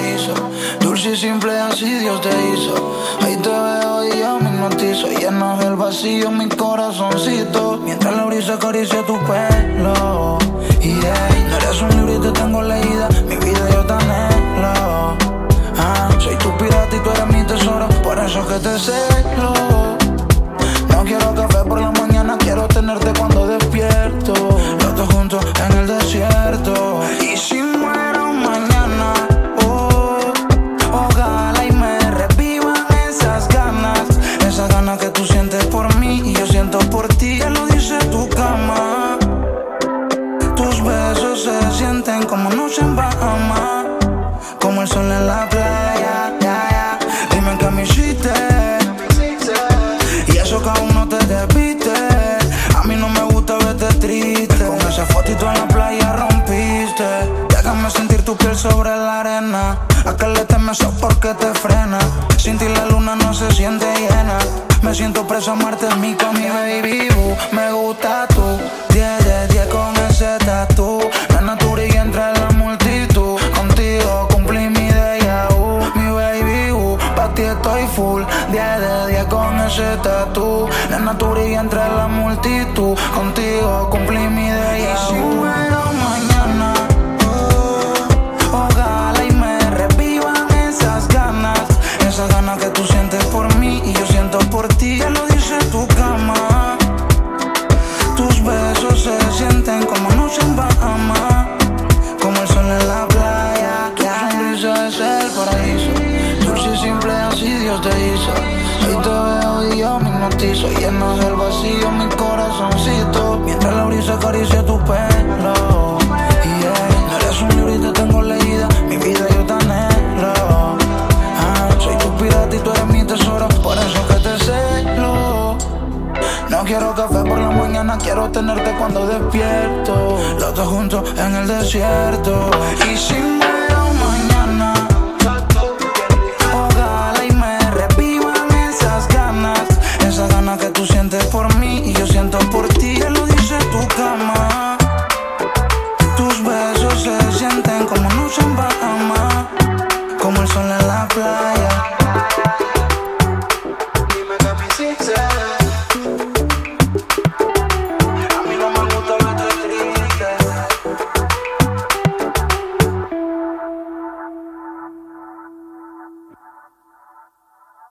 paraíso. Dulce y simple, así Dios te hizo. Ahí te veo y yo me hipnotizo. Llenas el vacío en mi corazoncito, mientras la brisa acaricia tu pelo. Y hey, no eres un libro y te tengo leída. Mi vida yo te anhelo. Soy tu pirata y tú eres mi tesoro, por eso es que te celo. No quiero café por la mañana, quiero tenerte cuando despierto. Los dos juntos en el desierto. Y si muero mañana, ojalá y me revivan esas ganas. Esas ganas que tú sientes por mí y yo siento por ti. Ya lo dice tu cama. Tus besos se sienten como noche en Bahamas, como el sol en la playa, Dime que me hiciste, y eso que aún no te despiste. A mí no me gusta verte triste. Con esa fotito en la playa rompiste. Déjame sentir tu piel sobre la arena. A que le temes porque te frena. Sin ti la luna no se siente llena. Me siento preso a Marte en mi baby boo. Me gusta tú, 10 de 10 con ese tatu. La naturilla entre la multitud. Contigo cumplí mi déjà vu. Mi baby boo, pa' ti estoy full, 10 de 10 con ese tatu. La naturilla entre la multitud. Contigo cumplí mi déjà vu. Y si muero mañana, ojalá y me revivan esas ganas. Esas ganas que tú sientes por mí y yo siento por ti. Ya lo dice tu cama. Tus besos se sienten como noche en Bahamas, como el sol en la playa. Tu sonrisa es el paraíso. Dulce y simple, así Dios te hizo. Ahí te veo y yo me hipnotizo. Llenas el vacío en mi corazoncito, mientras la brisa acaricia tu pelo. Yeah, no eres un libro y te tengo leída. Mi vida yo te anhelo. Soy tu pirata y tú eres mi tesoro, por eso que te celo. No quiero café por la mañana, quiero tenerte cuando despierto. Los dos juntos en el desierto. Y si